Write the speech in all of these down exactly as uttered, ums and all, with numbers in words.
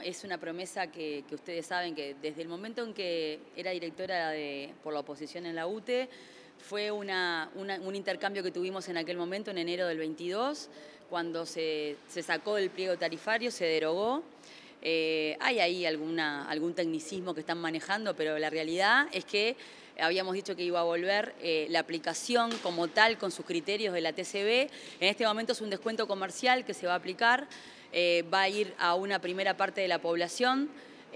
es una promesa que, que ustedes saben que desde el momento en que era directora de, por la oposición en la U T E, fue una, una, un intercambio que tuvimos en aquel momento, en enero del veintidós, cuando se, se sacó del pliego tarifario, se derogó. Eh, hay ahí alguna, algún tecnicismo que están manejando, pero la realidad es que habíamos dicho que iba a volver eh, la aplicación como tal con sus criterios de la T C B. En este momento es un descuento comercial que se va a aplicar, eh, va a ir a una primera parte de la población.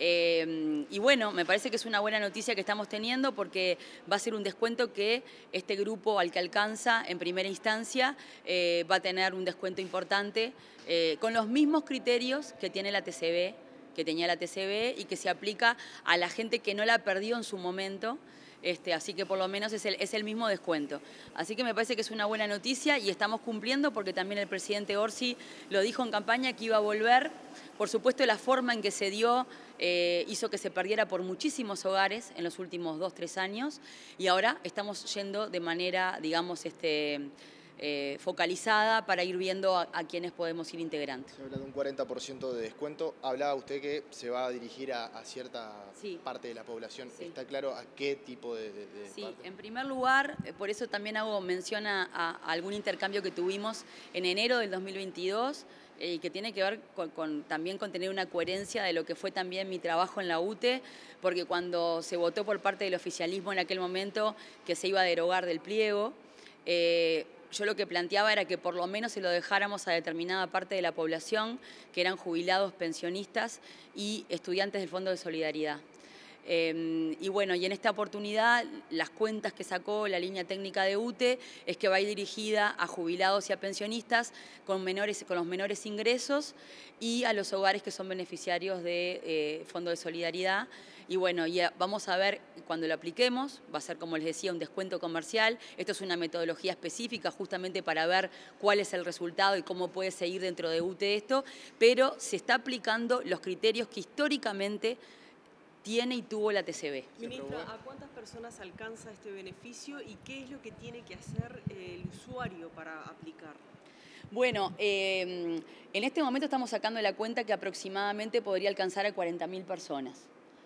Eh, y bueno, me parece que es una buena noticia que estamos teniendo porque va a ser un descuento que este grupo al que alcanza en primera instancia eh, va a tener un descuento importante eh, con los mismos criterios que tiene la T C B, que tenía la T C B y que se aplica a la gente que no la perdió en su momento. Este, así que por lo menos es el, es el mismo descuento. Así que me parece que es una buena noticia y estamos cumpliendo porque también el presidente Orsi lo dijo en campaña que iba a volver. Por supuesto, la forma en que se dio eh, hizo que se perdiera por muchísimos hogares en los últimos dos, tres años y ahora estamos yendo de manera, digamos, este, eh, focalizada para ir viendo a, a quienes podemos ir integrando. Se habla de un cuarenta por ciento de descuento. Hablaba usted que se va a dirigir a, a cierta sí. parte de la población. Sí. ¿Está claro a qué tipo de, de, de Sí, parte? en primer lugar, por eso también hago mención a, a algún intercambio que tuvimos en enero del dos mil veintidós y eh, que tiene que ver con, con, también con tener una coherencia de lo que fue también mi trabajo en la U T E, porque cuando se votó por parte del oficialismo en aquel momento que se iba a derogar del pliego, eh, yo lo que planteaba era que por lo menos se lo dejáramos a determinada parte de la población, que eran jubilados, pensionistas y estudiantes del Fondo de Solidaridad. Eh, y bueno, y en esta oportunidad las cuentas que sacó la línea técnica de U T E es que va a ir dirigida a jubilados y a pensionistas con, menores, con los menores ingresos y a los hogares que son beneficiarios de eh, Fondo de Solidaridad. Y bueno, ya vamos a ver cuando lo apliquemos, va a ser, como les decía, un descuento comercial. Esto es una metodología específica justamente para ver cuál es el resultado y cómo puede seguir dentro de U T E esto, pero se está aplicando los criterios que históricamente tiene y tuvo la T C B. Ministra, ¿a cuántas personas alcanza este beneficio y qué es lo que tiene que hacer el usuario para aplicar? Bueno, eh, en este momento estamos sacando la cuenta que aproximadamente podría alcanzar a cuarenta mil personas.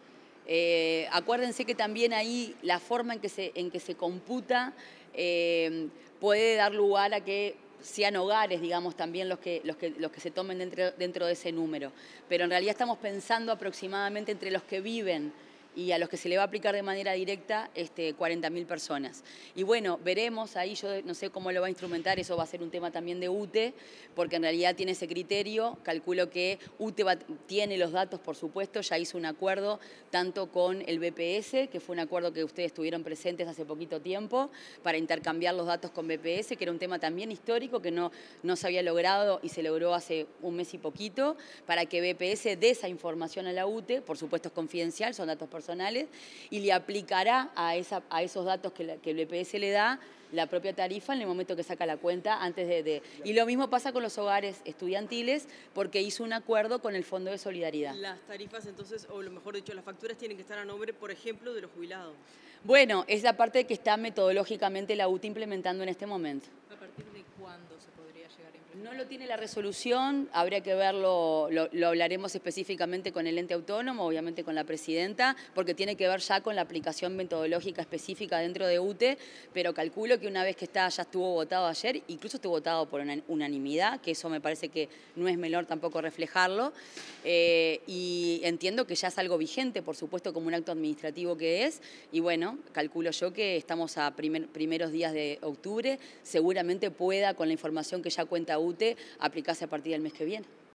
Eh, acuérdense que también ahí la forma en que se, en que se computa eh, puede dar lugar a que sean hogares, digamos, también los que, los que, los que se tomen dentro, dentro de ese número. Pero en realidad estamos pensando aproximadamente entre los que viven y a los que se le va a aplicar de manera directa este, cuarenta mil personas. Y bueno, veremos, ahí yo no sé cómo lo va a instrumentar, eso va a ser un tema también de U T E, porque en realidad tiene ese criterio, calculo que U T E va, tiene los datos, por supuesto, ya hizo un acuerdo tanto con el B P S, que fue un acuerdo que ustedes estuvieron presentes hace poquito tiempo, para intercambiar los datos con B P S, que era un tema también histórico, que no, no se había logrado y se logró hace un mes y poquito, para que B P S dé esa información a la U T E, por supuesto es confidencial, son datos personales, personales y le aplicará a, esa, a esos datos que, la, que el B P S le da la propia tarifa en el momento que saca la cuenta antes de, de... Y lo mismo pasa con los hogares estudiantiles porque hizo un acuerdo con el Fondo de Solidaridad. Las tarifas entonces, o lo mejor dicho, las facturas tienen que estar a nombre, por ejemplo, de los jubilados. Bueno, es la parte que está metodológicamente la U T E implementando en este momento. ¿A partir de cuándo se podría llegar a implementar? No lo tiene la resolución, habría que verlo, lo, lo hablaremos específicamente con el ente autónomo, obviamente con la presidenta, porque tiene que ver ya con la aplicación metodológica específica dentro de U T E, pero calculo que una vez que está, ya estuvo votado ayer, incluso estuvo votado por una unanimidad, que eso me parece que no es menor tampoco reflejarlo, eh, y entiendo que ya es algo vigente, por supuesto, como un acto administrativo que es, y bueno, calculo yo que estamos a primer, primeros días de octubre, seguramente pueda, con la información que ya cuenta U T E, aplicarse a partir del mes que viene.